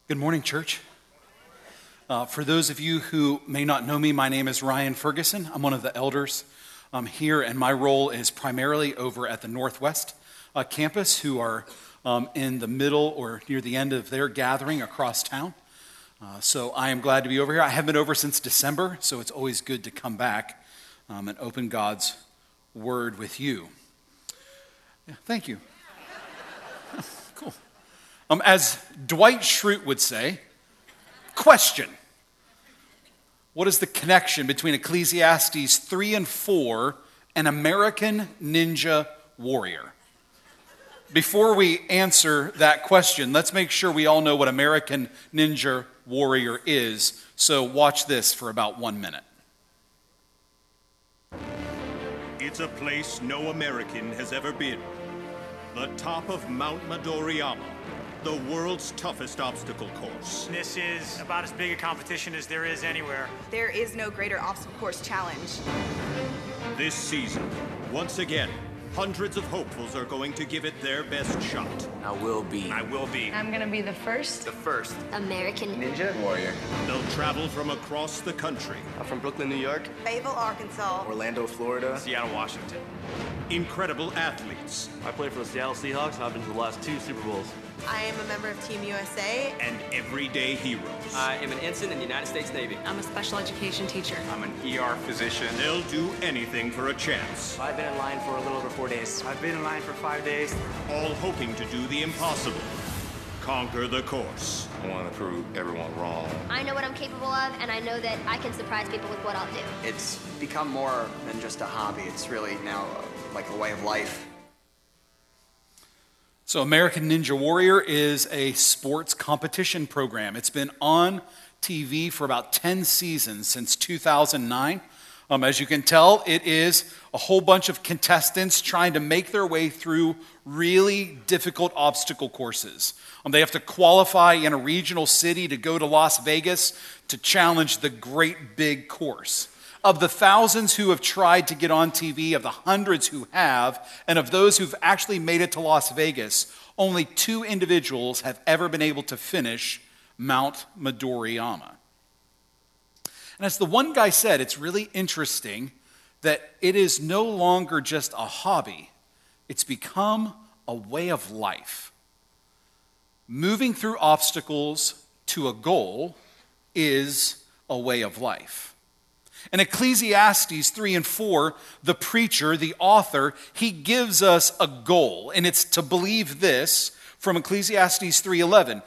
Good morning, church. For those of you who may not know me, my name is Ryan Ferguson. I'm one of the elders here, and my role is primarily over at the Northwest campus, who are in the middle or near the end of their gathering across town. So I am glad to be over here. I have been over since December, so it's always good to come back and open God's Word with you. Yeah, thank you. Cool. As Dwight Schrute would say, question. What is the connection between Ecclesiastes 3 and 4 and American Ninja Warrior? Before we answer that question, let's make sure we all know what American Ninja Warrior is. So watch this for about 1 minute. It's a place no American has ever been. The top of Mount Midoriyama, the world's toughest obstacle course. This is about as big a competition as there is anywhere. There is no greater obstacle course challenge. This season, once again, hundreds of hopefuls are going to give it their best shot. I will be. I'm gonna be the first. American Ninja Warrior. They'll travel from across the country. I'm from Brooklyn, New York. Fayetteville, Arkansas. Orlando, Florida. Seattle, Washington. Incredible athletes. I played for the Seattle Seahawks and I've been to the last 2 Super Bowls. I am a member of Team USA. And everyday heroes. I am an ensign in the United States Navy. I'm a special education teacher. I'm an ER physician. They'll do anything for a chance. I've been in line for a little over 4 days. I've been in line for 5 days. All hoping to do the impossible. Conquer the course. I want to prove everyone wrong. I know what I'm capable of, and I know that I can surprise people with what I'll do. It's become more than just a hobby. It's really now like a way of life. So American Ninja Warrior is a sports competition program. It's been on TV for about 10 seasons since 2009. As you can tell, it is a whole bunch of contestants trying to make their way through really difficult obstacle courses. They have to qualify in a regional city to go to Las Vegas to challenge the great big course. Of the thousands who have tried to get on TV, of the hundreds who have, and of those who've actually made it to Las Vegas, only 2 individuals have ever been able to finish Mount Midoriyama. And as the one guy said, it's really interesting that it is no longer just a hobby. It's become a way of life. Moving through obstacles to a goal is a way of life. In Ecclesiastes 3 and 4, the preacher, the author, he gives us a goal, and it's to believe this from Ecclesiastes 3:11.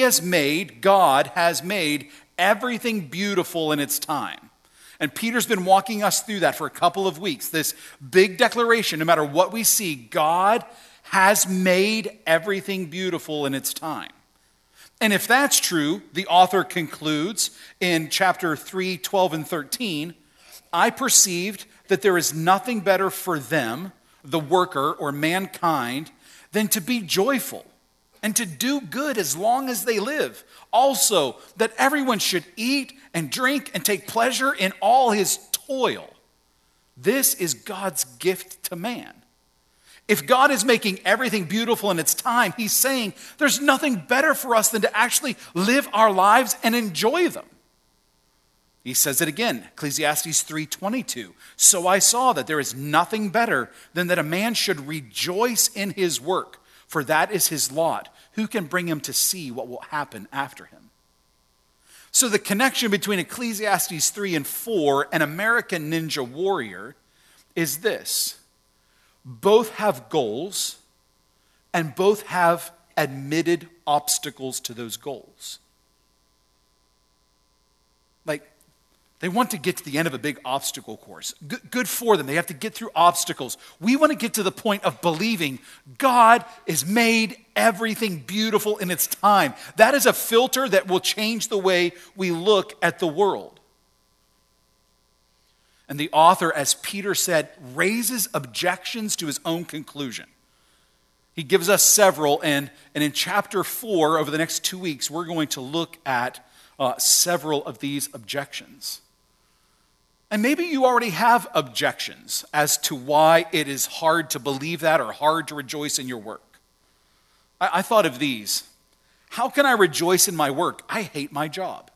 God has made everything beautiful in its time. And Peter's been walking us through that for a couple of weeks. This big declaration, no matter what we see, God has made everything beautiful in its time. And if that's true, the author concludes in chapter 3, 12 and 13, I perceived that there is nothing better for them, the worker or mankind, than to be joyful and to do good as long as they live. Also, that everyone should eat and drink and take pleasure in all his toil. This is God's gift to man. If God is making everything beautiful in its time, he's saying there's nothing better for us than to actually live our lives and enjoy them. He says it again, Ecclesiastes 3:22. So I saw that there is nothing better than that a man should rejoice in his work, for that is his lot. Who can bring him to see what will happen after him? So the connection between Ecclesiastes 3 and 4 and American Ninja Warrior is this. Both have goals, and both have admitted obstacles to those goals. Like, they want to get to the end of a big obstacle course. Good for them. They have to get through obstacles. We want to get to the point of believing God has made everything beautiful in its time. That is a filter that will change the way we look at the world. And the author, as Peter said, raises objections to his own conclusion. He gives us several, and in chapter 4, over the next 2 weeks, we're going to look at several of these objections. And maybe you already have objections as to why it is hard to believe that or hard to rejoice in your work. I thought of these. How can I rejoice in my work? I hate my job.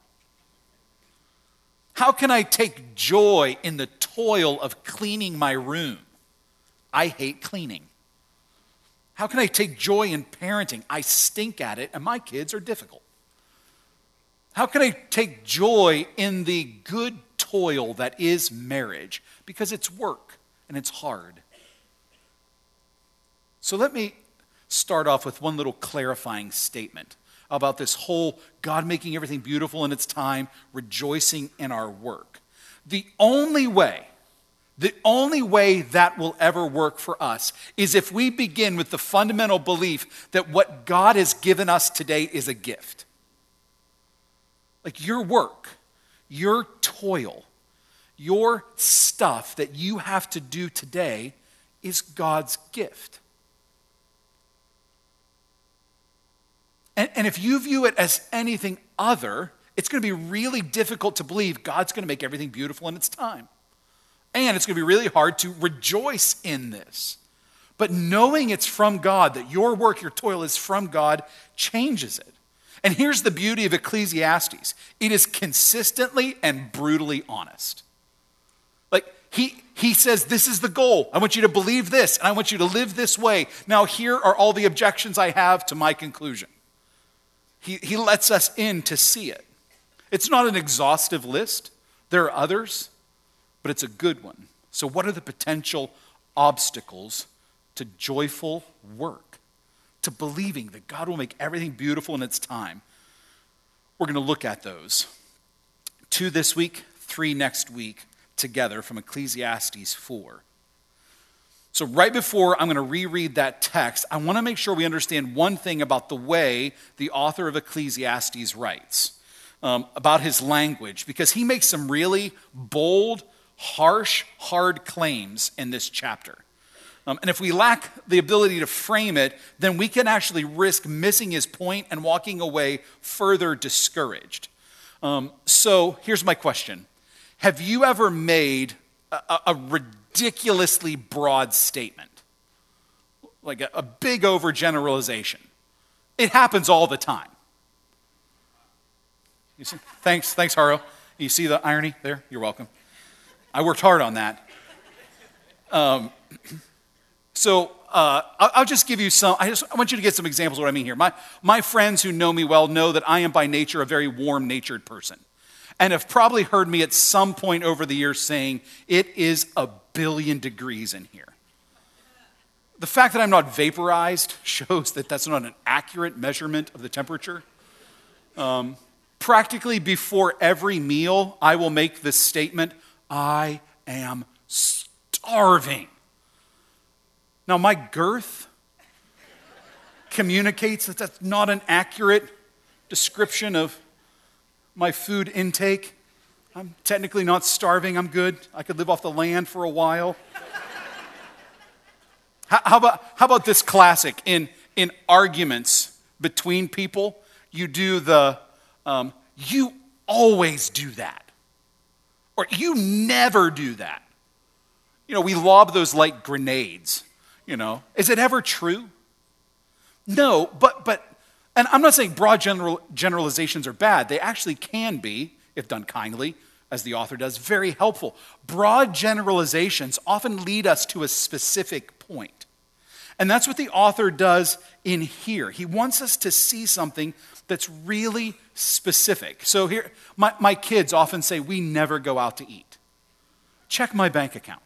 How can I take joy in the toil of cleaning my room? I hate cleaning. How can I take joy in parenting? I stink at it, and my kids are difficult. How can I take joy in the good toil that is marriage? Because it's work and it's hard. So let me start off with one little clarifying statement about this whole God making everything beautiful in its time, rejoicing in our work. The only way that will ever work for us is if we begin with the fundamental belief that what God has given us today is a gift. Like your work, your toil, your stuff that you have to do today is God's gift. And if you view it as anything other, it's going to be really difficult to believe God's going to make everything beautiful in its time. And it's going to be really hard to rejoice in this. But knowing it's from God, that your work, your toil is from God, changes it. And here's the beauty of Ecclesiastes. It is consistently and brutally honest. Like he says, this is the goal. I want you to believe this, and I want you to live this way. Now here are all the objections I have to my conclusion. He lets us in to see it. It's not an exhaustive list. There are others, but it's a good one. So what are the potential obstacles to joyful work, to believing that God will make everything beautiful in its time? We're going to look at those. 2 this week, 3 next week, together from Ecclesiastes 4. So right before I'm going to reread that text, I want to make sure we understand one thing about the way the author of Ecclesiastes writes, about his language, because he makes some really bold, harsh, hard claims in this chapter. And if we lack the ability to frame it, then we can actually risk missing his point and walking away further discouraged. So here's my question. Have you ever made a ridiculously broad statement? Like a big overgeneralization. It happens all the time. You see? Thanks, Haro. You see the irony there? You're welcome. I worked hard on that. I'll just give you some. I want you to get some examples of what I mean here. My friends who know me well know that I am by nature a very warm-natured person, and have probably heard me at some point over the years saying, it is 1 billion degrees in here. The fact that I'm not vaporized shows that that's not an accurate measurement of the temperature. Practically before every meal, I will make this statement, I am starving. Now, my girth communicates that that's not an accurate description of my food intake. I'm technically not starving. I'm good. I could live off the land for a while. How about this classic? In arguments between people, you do the, you always do that. Or you never do that. You know, we lob those like grenades. You know, is it ever true? No, but and I'm not saying broad generalizations are bad. They actually can be, if done kindly, as the author does, very helpful. Broad generalizations often lead us to a specific point. And that's what the author does in here. He wants us to see something that's really specific. So here, my kids often say, we never go out to eat. Check my bank account.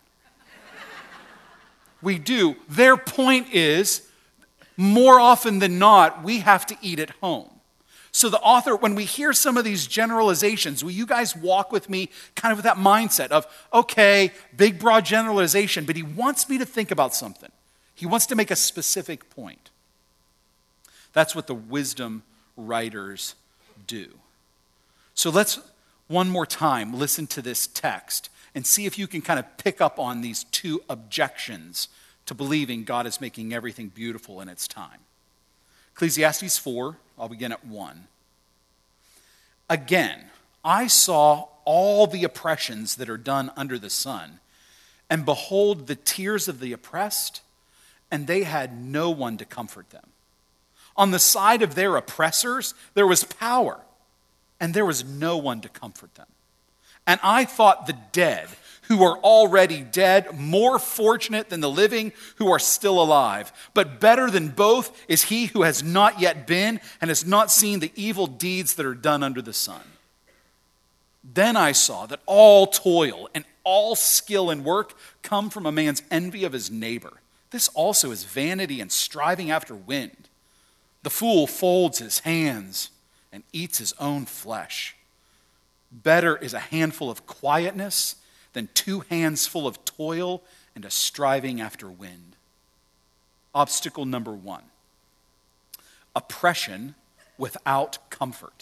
We do. Their point is, more often than not, we have to eat at home. So the author, when we hear some of these generalizations, will you guys walk with me kind of with that mindset of, okay, big, broad generalization, but he wants me to think about something. He wants to make a specific point. That's what the wisdom writers do. So let's, one more time, listen to this text and see if you can kind of pick up on these 2 objections to believing God is making everything beautiful in its time. Ecclesiastes 4, I'll begin at 1. Again, I saw all the oppressions that are done under the sun, and behold the tears of the oppressed, and they had no one to comfort them. On the side of their oppressors, there was power, and there was no one to comfort them. And I thought the dead, who are already dead, more fortunate than the living who are still alive. But better than both is he who has not yet been and has not seen the evil deeds that are done under the sun. Then I saw that all toil and all skill and work come from a man's envy of his neighbor. This also is vanity and striving after wind. The fool folds his hands and eats his own flesh. Better is a handful of quietness than 2 hands full of toil and a striving after wind. Obstacle number 1, oppression without comfort.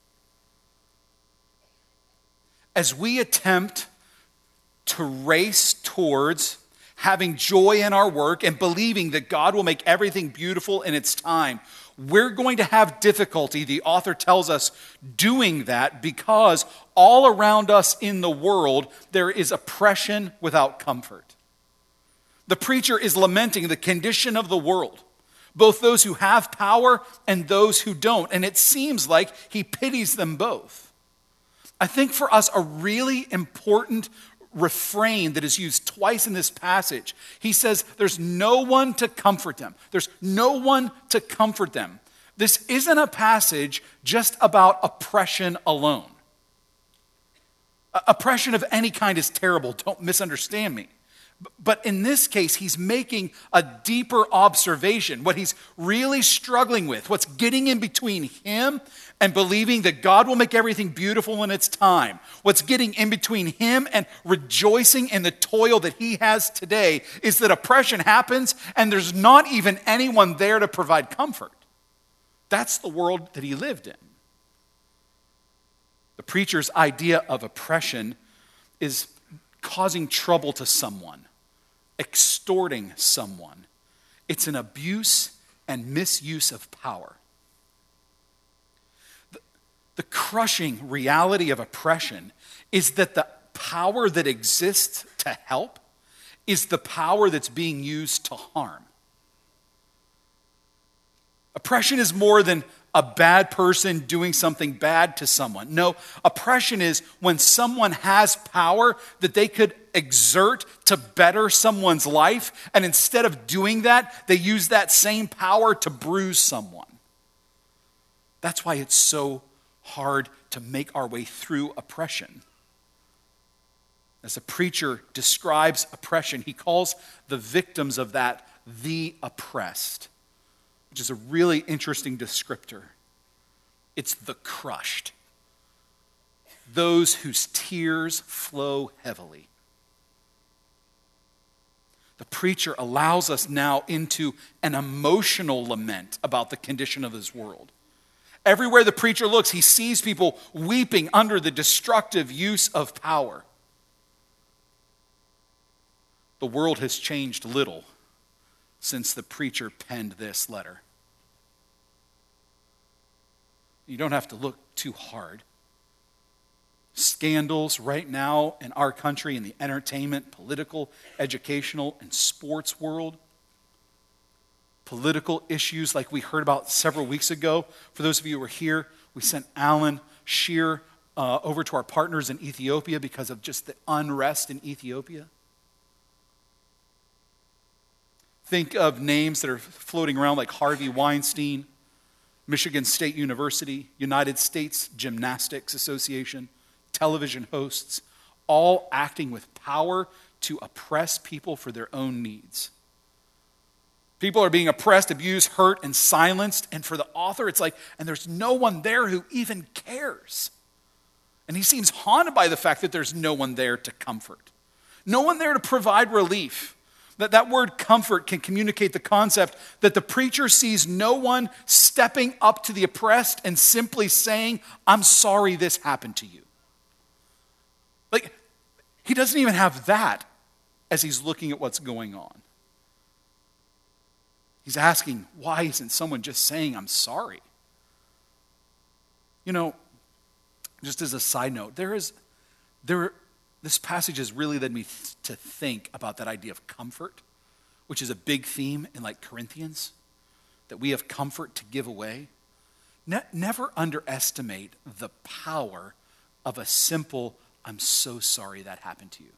As we attempt to race towards having joy in our work and believing that God will make everything beautiful in its time, we're going to have difficulty, the author tells us, doing that because all around us in the world there is oppression without comfort. The preacher is lamenting the condition of the world, both those who have power and those who don't, and it seems like he pities them both. I think for us a really important refrain that is used twice in this passage. He says, there's no one to comfort them. There's no one to comfort them. This isn't a passage just about oppression alone. Oppression of any kind is terrible. Don't misunderstand me. But in this case, he's making a deeper observation. What he's really struggling with, what's getting in between him and believing that God will make everything beautiful in its time, what's getting in between him and rejoicing in the toil that he has today, is that oppression happens and there's not even anyone there to provide comfort. That's the world that he lived in. The preacher's idea of oppression is causing trouble to someone, extorting someone. It's an abuse and misuse of power. The crushing reality of oppression is that the power that exists to help is the power that's being used to harm. Oppression is more than a bad person doing something bad to someone. No, oppression is when someone has power that they could exert to better someone's life, and instead of doing that, they use that same power to bruise someone. That's why it's so hard to make our way through oppression. As the preacher describes oppression, he calls the victims of that the oppressed, which is a really interesting descriptor. It's the crushed, those whose tears flow heavily. The preacher allows us now into an emotional lament about the condition of this world. Everywhere the preacher looks, he sees people weeping under the destructive use of power. The world has changed little since the preacher penned this letter. You don't have to look too hard. Scandals right now in our country in the entertainment, political, educational, and sports world. Political issues like we heard about several weeks ago. For those of you who were here, we sent Alan Shear over to our partners in Ethiopia because of just the unrest in Ethiopia. Think of names that are floating around like Harvey Weinstein, Michigan State University, United States Gymnastics Association, television hosts, all acting with power to oppress people for their own needs. People are being oppressed, abused, hurt, and silenced. And for the author, it's like, and there's no one there who even cares. And he seems haunted by the fact that there's no one there to comfort. No one there to provide relief. That word comfort can communicate the concept that the preacher sees no one stepping up to the oppressed and simply saying, I'm sorry this happened to you. Like, he doesn't even have that as he's looking at what's going on. He's asking, why isn't someone just saying, I'm sorry? You know, just as a side note, this passage has really led me to think about that idea of comfort, which is a big theme in like Corinthians. that we have comfort to give away, never underestimate the power of a simple, I'm so sorry that happened to you.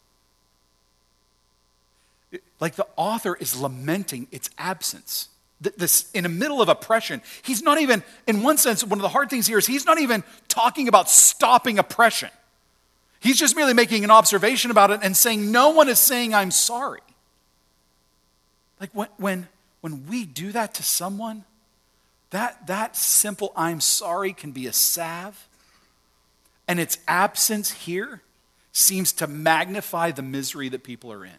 Like the author is lamenting its absence. This, in the middle of oppression, he's not even, in one sense, one of the hard things here is he's not even talking about stopping oppression. He's just merely making an observation about it and saying, no one is saying I'm sorry. Like when we do that to someone, that simple I'm sorry can be a salve, and its absence here seems to magnify the misery that people are in.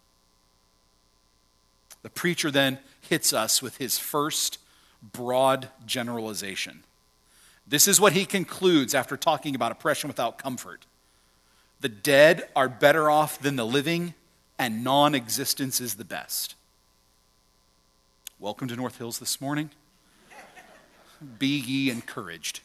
The preacher then hits us with his first broad generalization. This is what he concludes after talking about oppression without comfort. The dead are better off than the living, and non-existence is the best. Welcome to North Hills this morning. Be ye encouraged.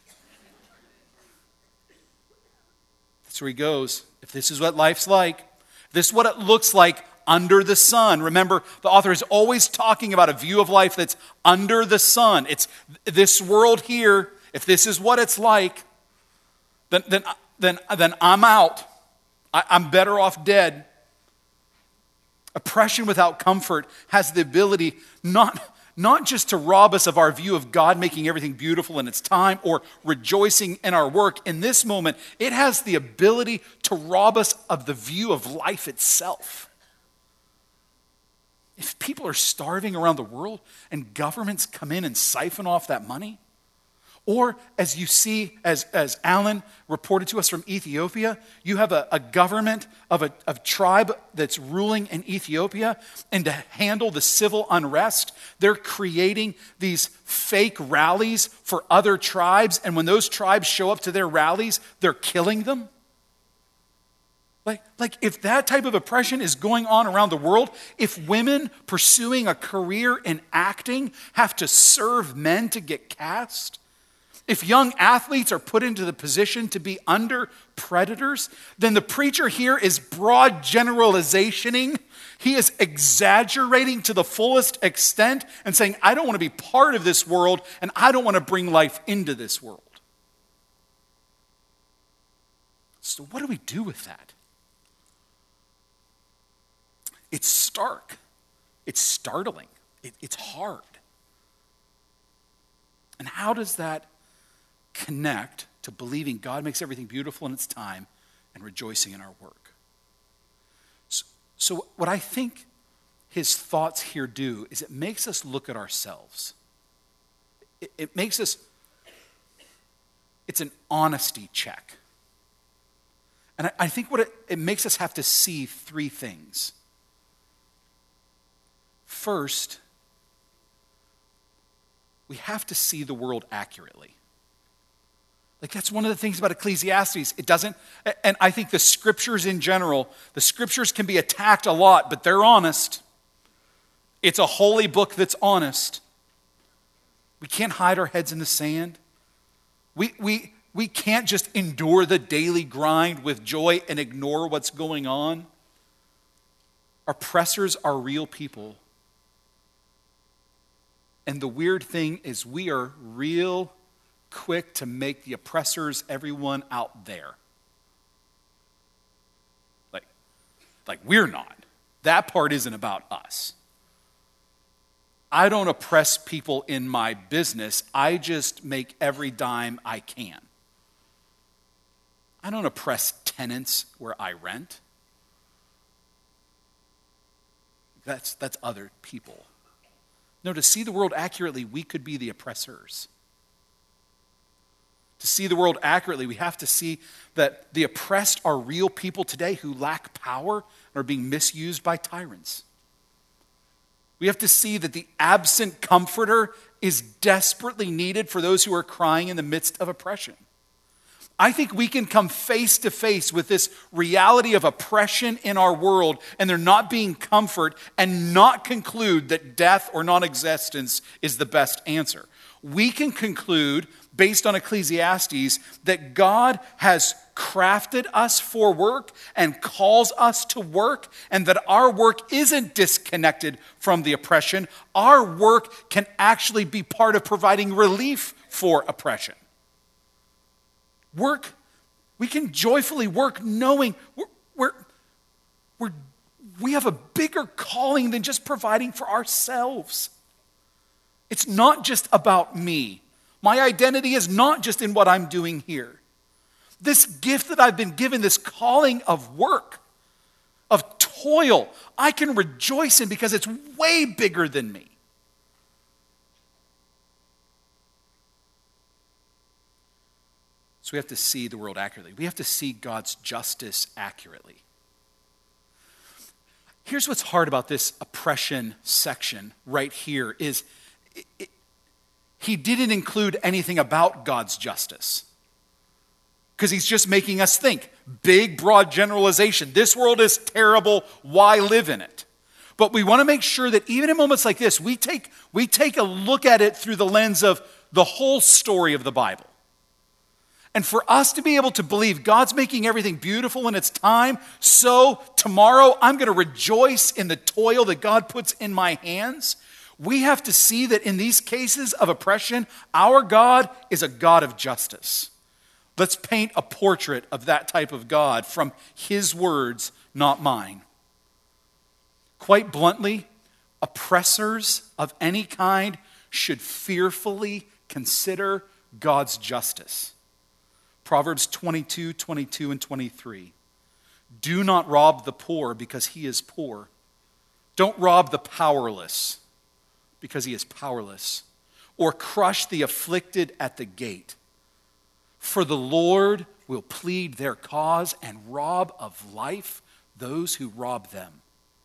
That's where he goes. If this is what life's like, if this is what it looks like under the sun. Remember, the author is always talking about a view of life that's under the sun. It's this world here. If this is what it's like, then I'm out. I'm better off dead. Oppression without comfort has the ability not just to rob us of our view of God making everything beautiful in its time or rejoicing in our work. In this moment, it has the ability to rob us of the view of life itself. If people are starving around the world and governments come in and siphon off that money, or as you see, as Alan reported to us from Ethiopia, you have a government of a tribe that's ruling in Ethiopia, and to handle the civil unrest, they're creating these fake rallies for other tribes, and when those tribes show up to their rallies, they're killing them. Like if that type of oppression is going on around the world, if women pursuing a career in acting have to serve men to get cast, if young athletes are put into the position to be under predators, then the preacher here is broad generalizationing. He is exaggerating to the fullest extent and saying, I don't want to be part of this world, and I don't want to bring life into this world. So what do we do with that? It's stark. It's startling. It's hard. And how does that connect to believing God makes everything beautiful in its time and rejoicing in our work? So what I think his thoughts here do is it makes us look at ourselves. It makes us, it's an honesty check. And I think what it makes us have to see three things. First, we have to see the world accurately. Like that's one of the things about Ecclesiastes. It doesn't, and I think the scriptures in general, the scriptures can be attacked a lot, but they're honest. It's a holy book that's honest. We can't hide our heads in the sand. We can't just endure the daily grind with joy and ignore what's going on. Oppressors are real people. And the weird thing is we are real quick to make the oppressors everyone out there. Like we're not. That part isn't about us. I don't oppress people in my business. I just make every dime I can. I don't oppress tenants where I rent. That's other people. No, to see the world accurately, we could be the oppressors. To see the world accurately, we have to see that the oppressed are real people today who lack power and are being misused by tyrants. We have to see that the absent comforter is desperately needed for those who are crying in the midst of oppression. I think we can come face to face with this reality of oppression in our world and there not being comfort and not conclude that death or non-existence is the best answer. We can conclude, based on Ecclesiastes, that God has crafted us for work and calls us to work, and that our work isn't disconnected from the oppression. Our work can actually be part of providing relief for oppression. Work, we can joyfully work knowing we have a bigger calling than just providing for ourselves. It's not just about me. My identity is not just in what I'm doing here. This gift that I've been given, this calling of work, of toil, I can rejoice in because it's way bigger than me. So we have to see the world accurately. We have to see God's justice accurately. Here's what's hard about this oppression section right here is he didn't include anything about God's justice because he's just making us think. Big, broad generalization. This world is terrible. Why live in it? But we want to make sure that even in moments like this, we take a look at it through the lens of the whole story of the Bible. And for us to be able to believe God's making everything beautiful in its time, so tomorrow I'm going to rejoice in the toil that God puts in my hands, we have to see that in these cases of oppression, our God is a God of justice. Let's paint a portrait of that type of God from his words, not mine. Quite bluntly, oppressors of any kind should fearfully consider God's justice. Proverbs 22, 22, and 23. Do not rob the poor because he is poor. Don't rob the powerless because he is powerless. Or crush the afflicted at the gate. For the Lord will plead their cause and rob of life those who rob them.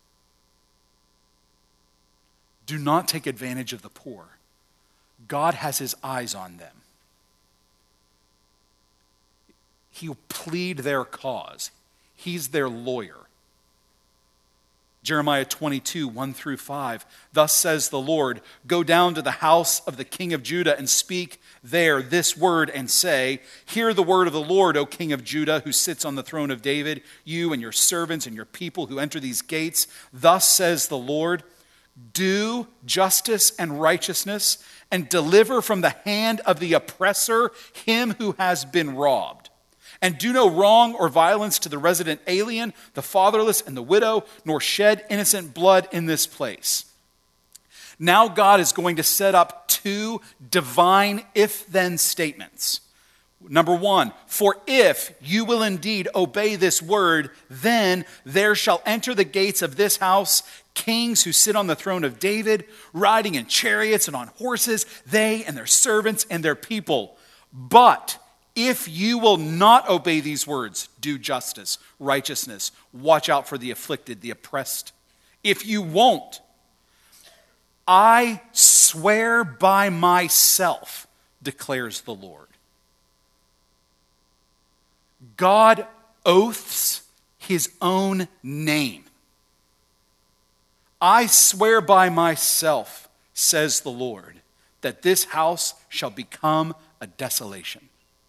Do not take advantage of the poor. God has his eyes on them. He'll plead their cause. He's their lawyer. Jeremiah 22, 1 through 5. Thus says the Lord, go down to the house of the king of Judah and speak there this word and say, hear the word of the Lord, O king of Judah, who sits on the throne of David, you and your servants and your people who enter these gates. Thus says the Lord, do justice and righteousness and deliver from the hand of the oppressor him who has been robbed. And do no wrong or violence to the resident alien, the fatherless, and the widow, nor shed innocent blood in this place. Now God is going to set up two divine if-then statements. Number one, for if you will indeed obey this word, then there shall enter the gates of this house kings who sit on the throne of David, riding in chariots and on horses, they and their servants and their people. But if you will not obey these words, do justice, righteousness, watch out for the afflicted, the oppressed. If you won't, I swear by myself, declares the Lord. God oaths his own name. I swear by myself, says the Lord, that this house shall become a desolation.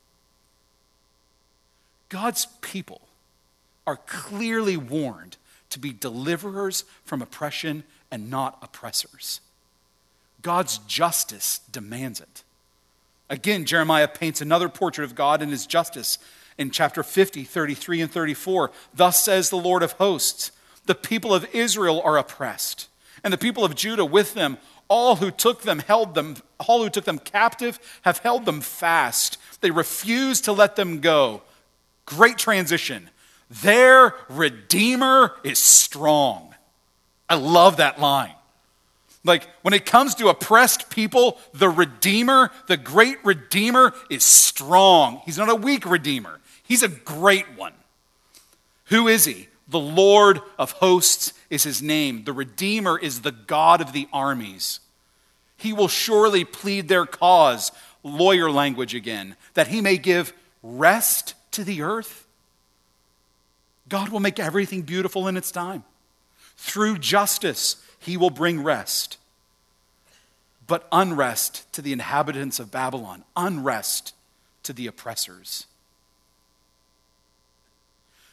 God's people are clearly warned to be deliverers from oppression and not oppressors. God's justice demands it. Again, Jeremiah paints another portrait of God and his justice in chapter 50, 33 and 34. Thus says the Lord of hosts, the people of Israel are oppressed, and the people of Judah with them. All who took them captive have held them fast. They refuse to let them go. Great transition. Their Redeemer is strong. I love that line. Like, when it comes to oppressed people, the Redeemer, the great Redeemer, is strong. He's not a weak Redeemer. He's a great one. Who is he? The Lord of hosts is his name. The Redeemer is the God of the armies. He will surely plead their cause, lawyer language again, that he may give rest to the earth. God will make everything beautiful in its time. Through justice, he will bring rest. But unrest to the inhabitants of Babylon, unrest to the oppressors.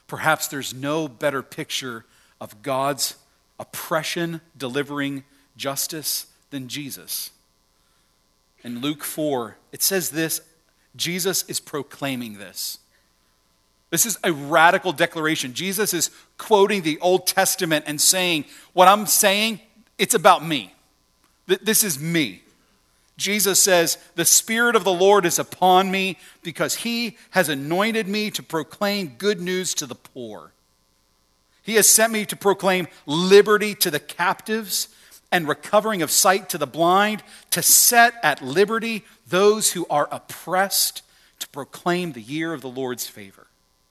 Perhaps there's no better picture of God's oppression delivering justice than Jesus. In Luke 4, it says this, Jesus is proclaiming this. This is a radical declaration. Jesus is quoting the Old Testament and saying, what I'm saying, it's about me. This is me. Jesus says, the Spirit of the Lord is upon me because he has anointed me to proclaim good news to the poor. He has sent me to proclaim liberty to the captives and recovering of sight to the blind, to set at liberty those who are oppressed, to proclaim the year of the Lord's favor.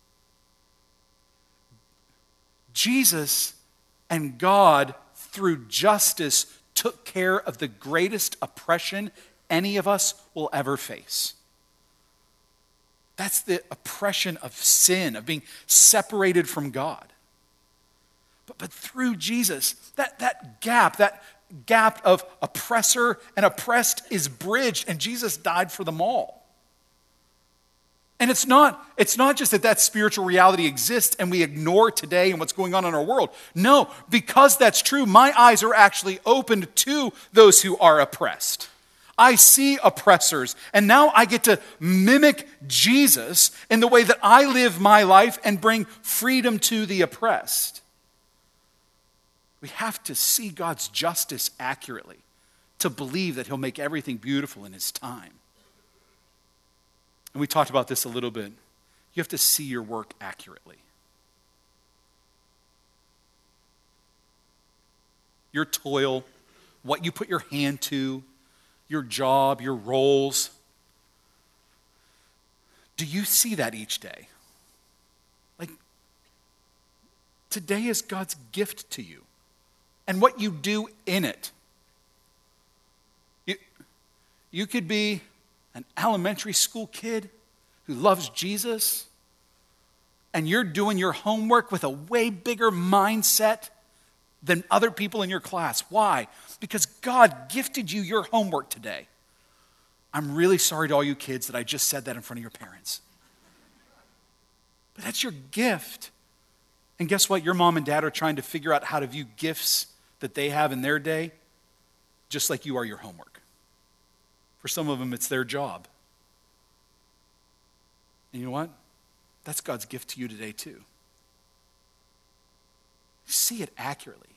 Jesus and God, through justice, took care of the greatest oppression any of us will ever face. That's the oppression of sin, of being separated from God. But through Jesus, that gap of oppressor and oppressed is bridged, and Jesus died for them all. And it's not just that spiritual reality exists and we ignore today and what's going on in our world. No, because that's true, my eyes are actually opened to those who are oppressed. I see oppressors, and now I get to mimic Jesus in the way that I live my life and bring freedom to the oppressed. We have to see God's justice accurately to believe that he'll make everything beautiful in his time. And we talked about this a little bit. You have to see your work accurately. Your toil, what you put your hand to, your job, your roles. Do you see that each day? Like, today is God's gift to you and what you do in it. You could be an elementary school kid who loves Jesus, and you're doing your homework with a way bigger mindset than other people in your class. Why? Because God gifted you your homework today. I'm really sorry to all you kids that I just said that in front of your parents. But that's your gift. And guess what? Your mom and dad are trying to figure out how to view gifts that they have in their day, just like you are your homework. For some of them, it's their job. And you know what? That's God's gift to you today, too. See it accurately.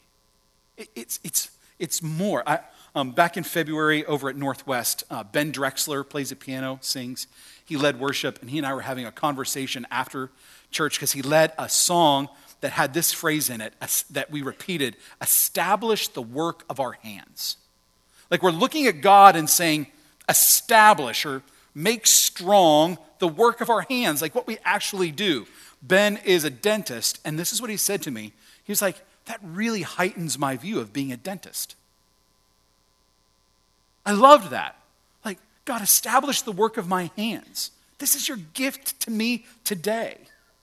It's more. Back in February over at Northwest, Ben Drexler plays the piano, sings. He led worship, and he and I were having a conversation after church because he led a song that had this phrase in it that we repeated, establish the work of our hands. Like we're looking at God and saying, establish or make strong the work of our hands, like what we actually do. Ben is a dentist, and this is what he said to me. He was like, that really heightens my view of being a dentist. I loved that. Like, God, establish the work of my hands. This is your gift to me today.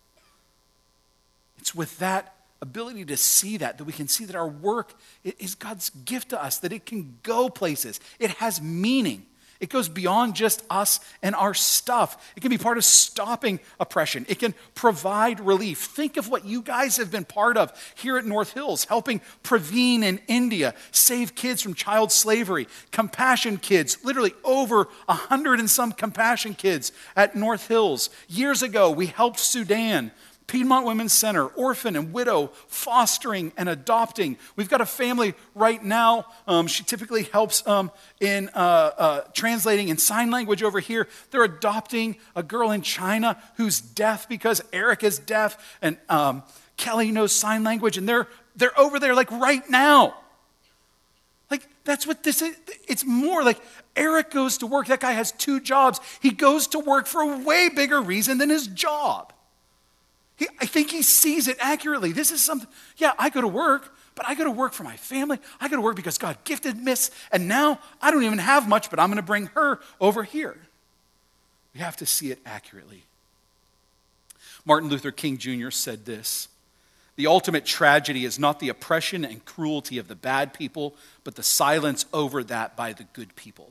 It's with that ability to see that we can see that our work is God's gift to us, that it can go places. It has meaning. It goes beyond just us and our stuff. It can be part of stopping oppression. It can provide relief. Think of what you guys have been part of here at North Hills, helping Praveen in India save kids from child slavery. Compassion Kids, literally over 100 and some Compassion Kids at North Hills. Years ago, we helped Sudan. Piedmont Women's Center, orphan and widow, fostering and adopting. We've got a family right now. She typically helps in translating in sign language over here. They're adopting a girl in China who's deaf because Eric is deaf and Kelly knows sign language, and they're over there like right now. Like that's what this is. It's more like Eric goes to work. That guy has 2 jobs. He goes to work for a way bigger reason than his job. I think he sees it accurately. This is something, yeah, I go to work, but I go to work for my family. I go to work because God gifted Miss, and now I don't even have much, but I'm going to bring her over here. We have to see it accurately. Martin Luther King Jr. said this, the ultimate tragedy is not the oppression and cruelty of the bad people, but the silence over that by the good people.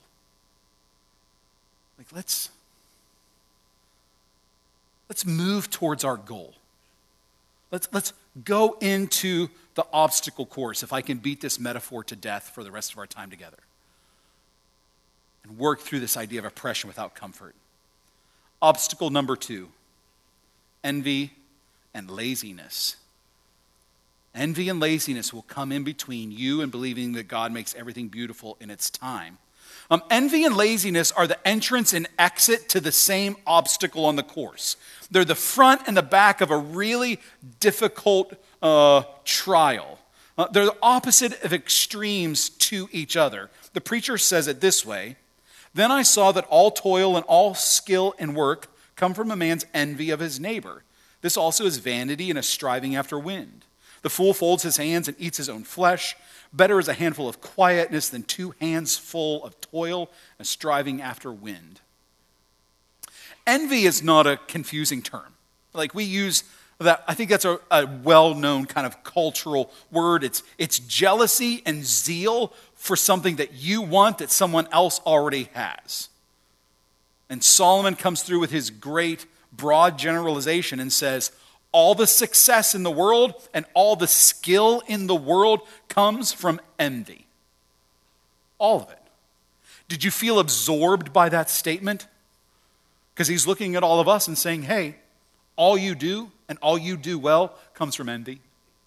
Like, let's move towards our goal. Let's go into the obstacle course, if I can beat this metaphor to death for the rest of our time together, and work through this idea of oppression without comfort. Obstacle number 2, envy and laziness. Envy and laziness will come in between you and believing that God makes everything beautiful in its time. Envy and laziness are the entrance and exit to the same obstacle on the course. They're the front and the back of a really difficult trial. They're the opposite of extremes to each other. The preacher says it this way: "Then I saw that all toil and all skill and work come from a man's envy of his neighbor. This also is vanity and a striving after wind. The fool folds his hands and eats his own flesh. Better is a handful of quietness than 2 hands full of toil and striving after wind." Envy is not a confusing term. Like, we use that, I think that's a well-known kind of cultural word. It's jealousy and zeal for something that you want that someone else already has. And Solomon comes through with his great broad generalization and says, all the success in the world and all the skill in the world comes from envy. All of it. Did you feel absorbed by that statement? Because he's looking at all of us and saying, hey, all you do and all you do well comes from envy.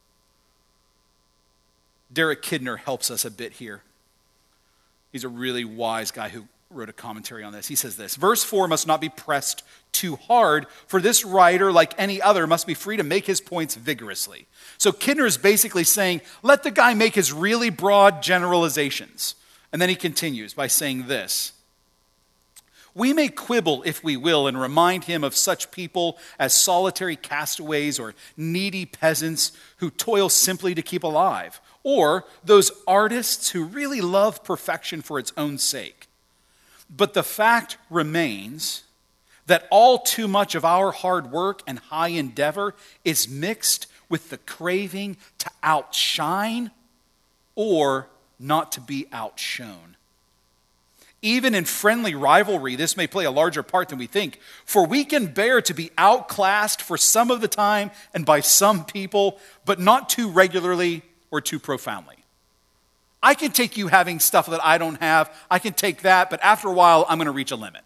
Derek Kidner helps us a bit here. He's a really wise guy who wrote a commentary on this. He says this: "Verse 4 must not be pressed too hard, for this writer, like any other, must be free to make his points vigorously." So Kidner is basically saying, let the guy make his really broad generalizations. And then he continues by saying this: "We may quibble, if we will, and remind him of such people as solitary castaways or needy peasants who toil simply to keep alive, or those artists who really love perfection for its own sake. But the fact remains that all too much of our hard work and high endeavor is mixed with the craving to outshine or not to be outshone. Even in friendly rivalry, this may play a larger part than we think, for we can bear to be outclassed for some of the time and by some people, but not too regularly or too profoundly. I can take you having stuff that I don't have. I can take that, but after a while, I'm going to reach a limit.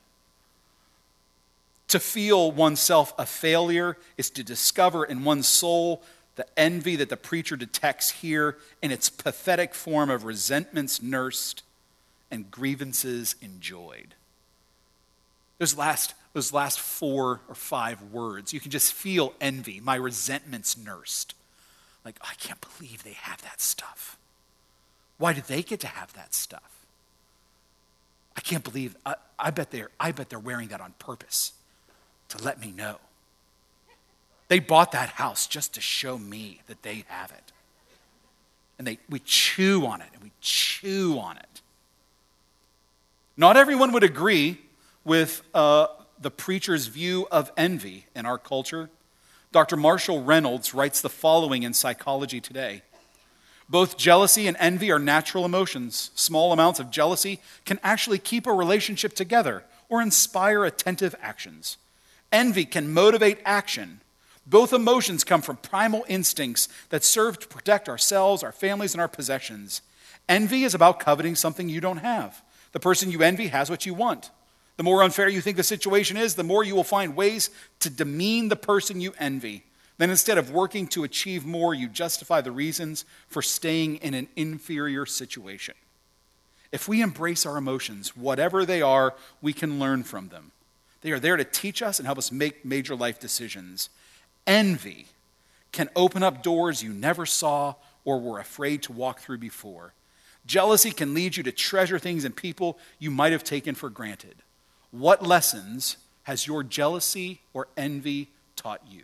To feel oneself a failure is to discover in one's soul the envy that the preacher detects here in its pathetic form of resentments nursed and grievances enjoyed." Those last 4 or 5 words, you can just feel envy, my resentments nursed. Like, I can't believe they have that stuff. Why do they get to have that stuff? I can't believe, I bet they're wearing that on purpose to let me know. They bought that house just to show me that they have it. And we chew on it and we chew on it. Not everyone would agree with the preacher's view of envy in our culture. Dr. Marshall Reynolds writes the following in Psychology Today: "Both jealousy and envy are natural emotions. Small amounts of jealousy can actually keep a relationship together or inspire attentive actions. Envy can motivate action. Both emotions come from primal instincts that serve to protect ourselves, our families, and our possessions. Envy is about coveting something you don't have. The person you envy has what you want. The more unfair you think the situation is, the more you will find ways to demean the person you envy. Then instead of working to achieve more, you justify the reasons for staying in an inferior situation. If we embrace our emotions, whatever they are, we can learn from them. They are there to teach us and help us make major life decisions. Envy can open up doors you never saw or were afraid to walk through before. Jealousy can lead you to treasure things and people you might have taken for granted. What lessons has your jealousy or envy taught you?"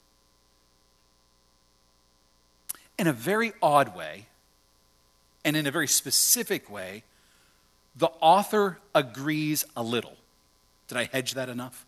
In a very odd way, and in a very specific way, the author agrees a little. Did I hedge that enough?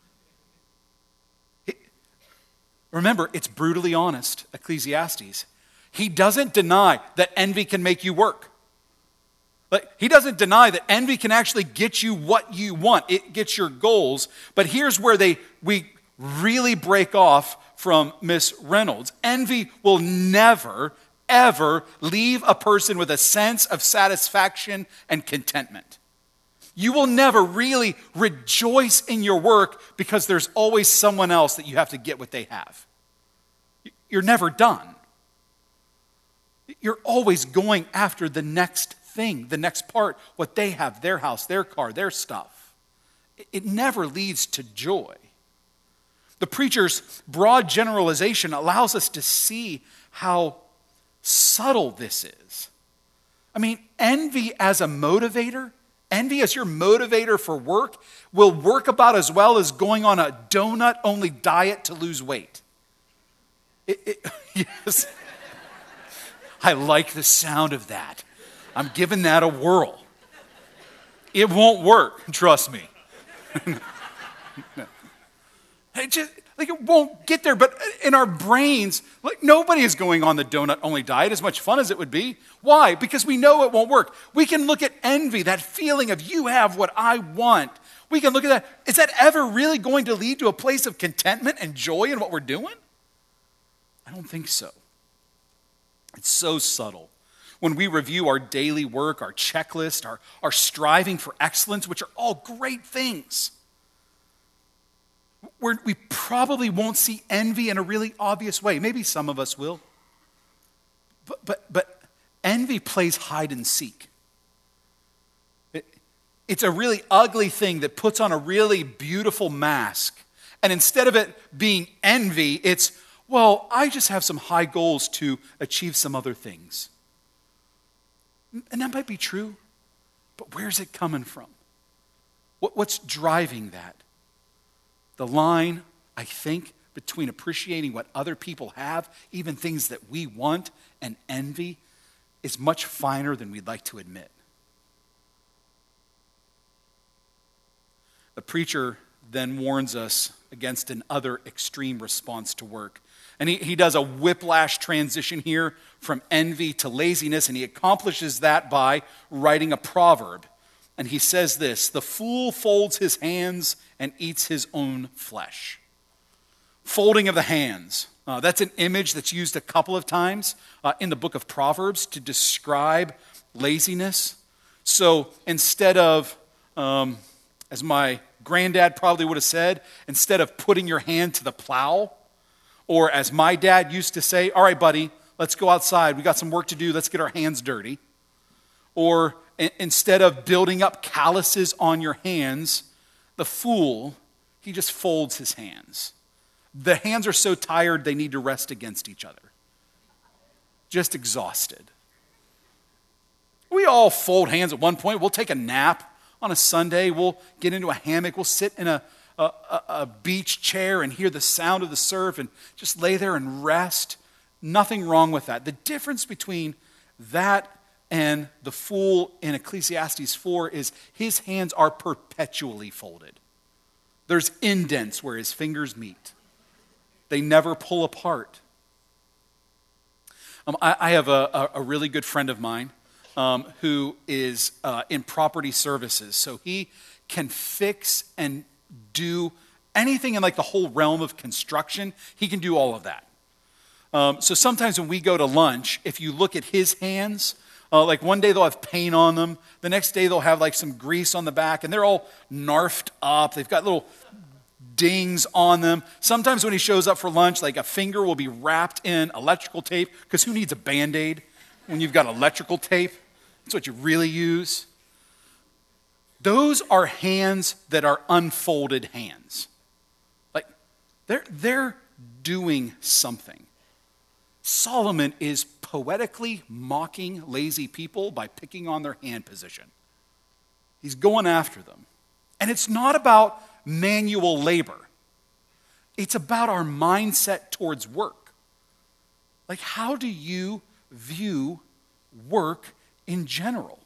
Remember, it's brutally honest, Ecclesiastes. He doesn't deny that envy can make you work. He doesn't deny that envy can actually get you what you want. It gets your goals. But here's where we really break off from Miss Reynolds. Envy will never, ever leave a person with a sense of satisfaction and contentment. You will never really rejoice in your work because there's always someone else that you have to get what they have. You're never done. You're always going after the next thing, the next part, what they have, their house, their car, their stuff. It never leads to joy. The preacher's broad generalization allows us to see how subtle this is. I mean, envy as a motivator, envy as your motivator for work, will work about as well as going on a donut-only diet to lose weight. Yes. I like the sound of that. I'm giving that a whirl. It won't work, trust me. It won't get there, but in our brains, nobody is going on the donut-only diet, as much fun as it would be. Why? Because we know it won't work. We can look at envy, that feeling of you have what I want. We can look at that. Is that ever really going to lead to a place of contentment and joy in what we're doing? I don't think so. It's so subtle. When we review our daily work, our checklist, our striving for excellence, which are all great things, we probably won't see envy in a really obvious way. Maybe some of us will. But envy plays hide and seek. It's a really ugly thing that puts on a really beautiful mask. And instead of it being envy, it's, well, I just have some high goals to achieve some other things. And that might be true, but where's it coming from? What's driving that? The line, I think, between appreciating what other people have, even things that we want, and envy, is much finer than we'd like to admit. The preacher then warns us against another extreme response to work. And he does a whiplash transition here from envy to laziness, and he accomplishes that by writing a proverb. And he says this: the fool folds his hands and eats his own flesh. Folding of the hands. That's an image that's used a couple of times in the book of Proverbs to describe laziness. So instead of, as my granddad probably would have said, instead of putting your hand to the plow, or as my dad used to say, all right, buddy, let's go outside. We got some work to do. Let's get our hands dirty. Or instead of building up calluses on your hands, the fool, he just folds his hands. The hands are so tired they need to rest against each other. Just exhausted. We all fold hands at one point. We'll take a nap on a Sunday. We'll get into a hammock. We'll sit in a beach chair and hear the sound of the surf and just lay there and rest. Nothing wrong with that. The difference between that and the fool in Ecclesiastes 4 is his hands are perpetually folded. There's indents where his fingers meet. They never pull apart. I have a really good friend of mine who is in property services. So he can fix and do anything in like the whole realm of construction. He can do all of that. So sometimes when we go to lunch, if you look at his hands, like one day they'll have paint on them. The next day they'll have like some grease on the back, and they're all narfed up. They've got little dings on them. Sometimes when he shows up for lunch, like a finger will be wrapped in electrical tape, because who needs a Band-Aid when you've got electrical tape? That's what you really use. Those are hands that are unfolded hands. Like they're doing something. Solomon is poetically mocking lazy people by picking on their hand position. He's going after them. And it's not about manual labor. It's about our mindset towards work. Like, how do you view work in general?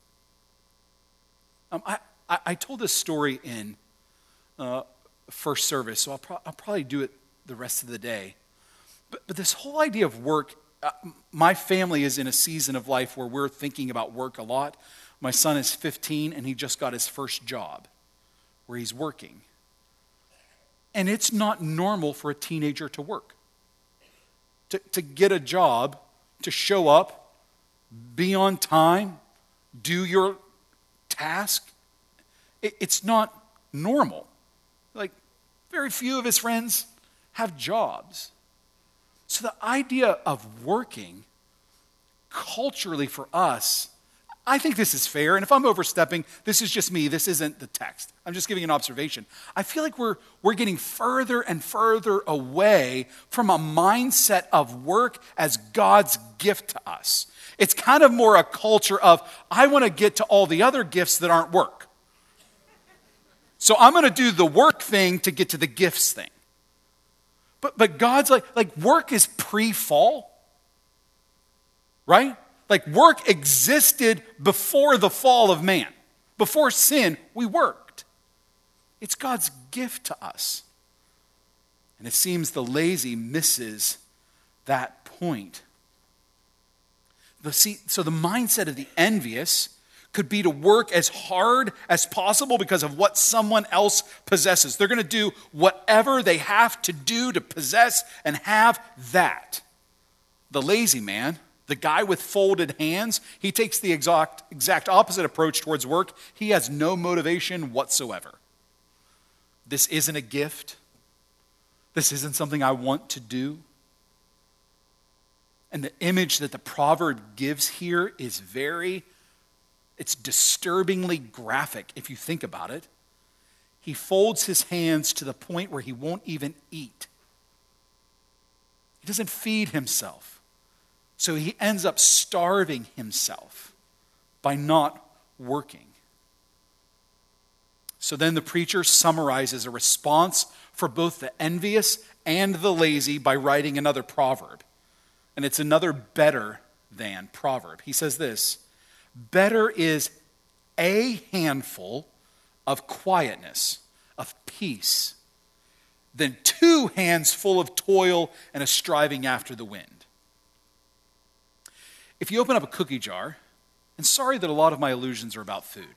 I told this story in first service, so I'll probably do it the rest of the day. But this whole idea of work, my family is in a season of life where we're thinking about work a lot. My son is 15, and he just got his first job where he's working. And it's not normal for a teenager to work, to get a job, to show up, be on time, do your task. It's not normal. Like, very few of his friends have jobs. So the idea of working culturally for us, I think this is fair. And if I'm overstepping, this is just me. This isn't the text. I'm just giving an observation. I feel like we're getting further and further away from a mindset of work as God's gift to us. It's kind of more a culture of, I want to get to all the other gifts that aren't work. So I'm going to do the work thing to get to the gifts thing. But God's like work is pre-fall, right? Like work existed before the fall of man. Before sin, we worked. It's God's gift to us. And it seems the lazy misses that point. So the mindset of the envious could be to work as hard as possible because of what someone else possesses. They're going to do whatever they have to do to possess and have that. The lazy man, the guy with folded hands, he takes the exact opposite approach towards work. He has no motivation whatsoever. This isn't a gift. This isn't something I want to do. And the image that the proverb gives here is it's disturbingly graphic if you think about it. He folds his hands to the point where he won't even eat. He doesn't feed himself. So he ends up starving himself by not working. So then the preacher summarizes a response for both the envious and the lazy by writing another proverb. And it's another better than proverb. He says this: better is a handful of quietness, of peace, than 2 hands full of toil and a striving after the wind. If you open up a cookie jar, and sorry that a lot of my allusions are about food,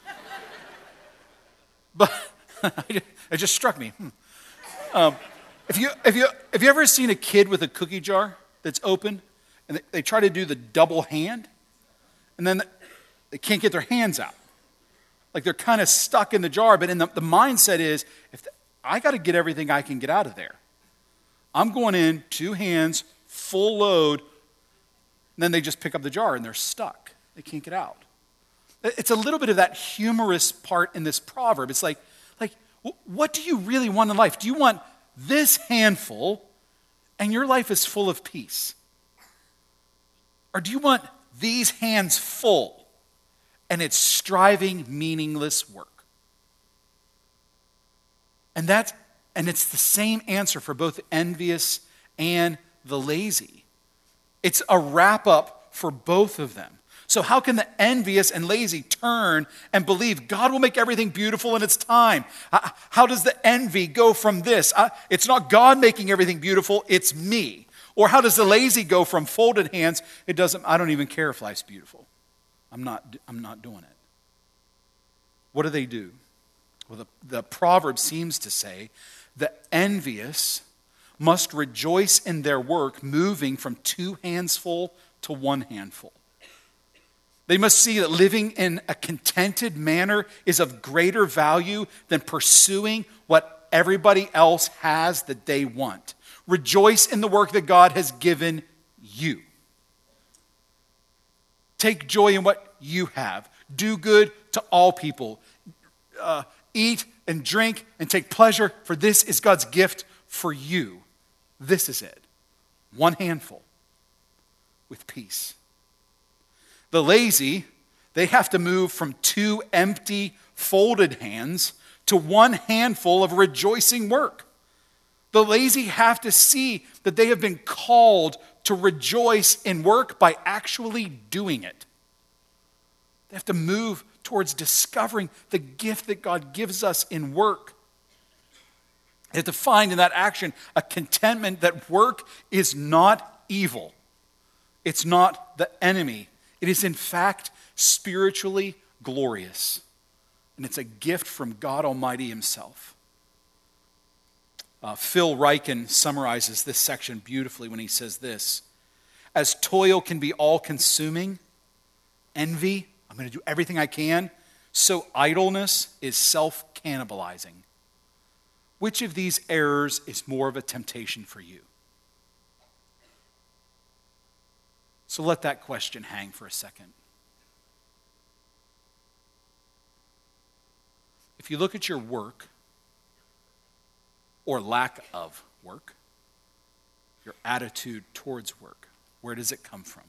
but it just struck me. Have you ever seen a kid with a cookie jar that's open, and they try to do the double hand, and then they can't get their hands out? Like they're kind of stuck in the jar, but the mindset is, I got to get everything I can get out of there. I'm going in, 2 hands, full load, and then they just pick up the jar and they're stuck. They can't get out. It's a little bit of that humorous part in this proverb. It's like, what do you really want in life? Do you want this handful and your life is full of peace? Or do you want these hands full and it's striving, meaningless work? And it's the same answer for both the envious and the lazy. It's a wrap-up for both of them. So how can the envious and lazy turn and believe God will make everything beautiful in its time? How does the envy go from this? It's not God making everything beautiful, it's me. Or how does the lazy go from folded hands? I don't even care if life's beautiful. I'm not doing it. What do? Well, the proverb seems to say the envious must rejoice in their work, moving from 2 hands full to 1 handful. They must see that living in a contented manner is of greater value than pursuing what everybody else has that they want. Rejoice in the work that God has given you. Take joy in what you have. Do good to all people. Eat and drink and take pleasure, for this is God's gift for you. This is it. 1 handful with peace. The lazy, they have to move from 2 empty, folded hands to 1 handful of rejoicing work. The lazy have to see that they have been called to rejoice in work by actually doing it. They have to move towards discovering the gift that God gives us in work. They have to find in that action a contentment that work is not evil. It's not the enemy. It is in fact spiritually glorious. And it's a gift from God Almighty himself. Phil Ryken summarizes this section beautifully when he says this: as toil can be all-consuming, envy, I'm going to do everything I can, so idleness is self-cannibalizing. Which of these errors is more of a temptation for you? So let that question hang for a second. If you look at your work, or lack of work, your attitude towards work, where does it come from?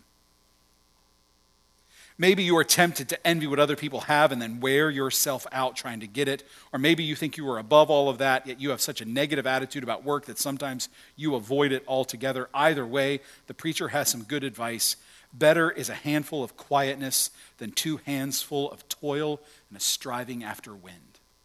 Maybe you are tempted to envy what other people have and then wear yourself out trying to get it. Or maybe you think you are above all of that, yet you have such a negative attitude about work that sometimes you avoid it altogether. Either way, the preacher has some good advice. Better is a handful of quietness than 2 hands full of toil and a striving after wind.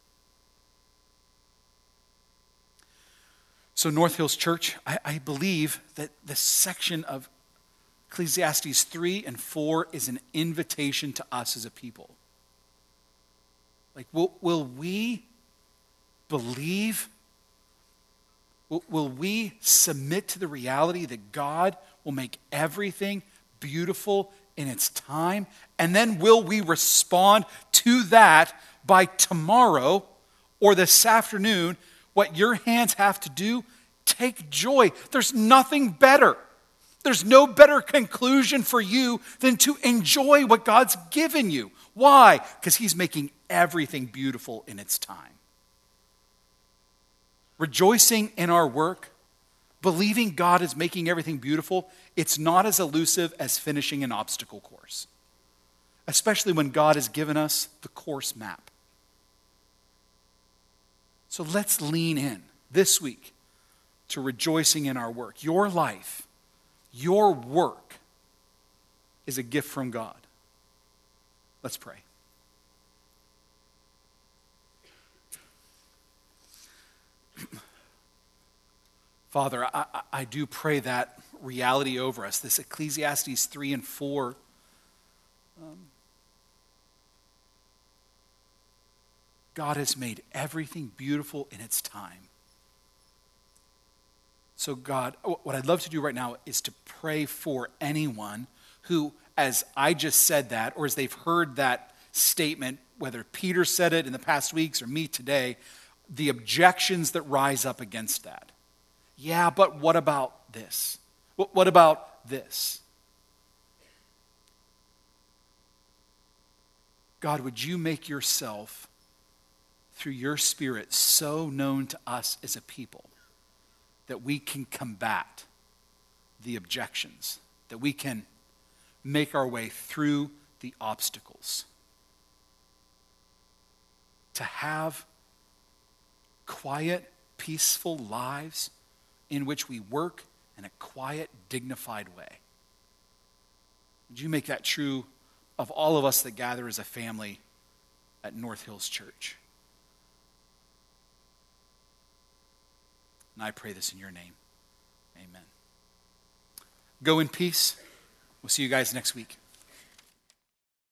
So North Hills Church, I believe that this section of Ecclesiastes 3 and 4 is an invitation to us as a people. Like, will we believe? Will we submit to the reality that God will make everything beautiful in its time? And then will we respond to that by tomorrow or this afternoon? What your hands have to do, take joy. There's nothing better. There's no better conclusion for you than to enjoy what God's given you. Why? Because He's making everything beautiful in its time. Rejoicing in our work, believing God is making everything beautiful, it's not as elusive as finishing an obstacle course, especially when God has given us the course map. So let's lean in this week to rejoicing in our work. Your life, your work is a gift from God. Let's pray. Father, I do pray that reality over us, this Ecclesiastes 3 and 4. God has made everything beautiful in its time. So God, what I'd love to do right now is to pray for anyone who, as I just said that, or as they've heard that statement, whether Peter said it in the past weeks or me today, the objections that rise up against that. Yeah, but what about this? What about this? God, would you make yourself, through your Spirit, so known to us as a people that we can combat the objections, that we can make our way through the obstacles, to have quiet, peaceful lives in which we work in a quiet, dignified way. Would you make that true of all of us that gather as a family at North Hills Church? And I pray this in your name. Amen. Go in peace. We'll see you guys next week.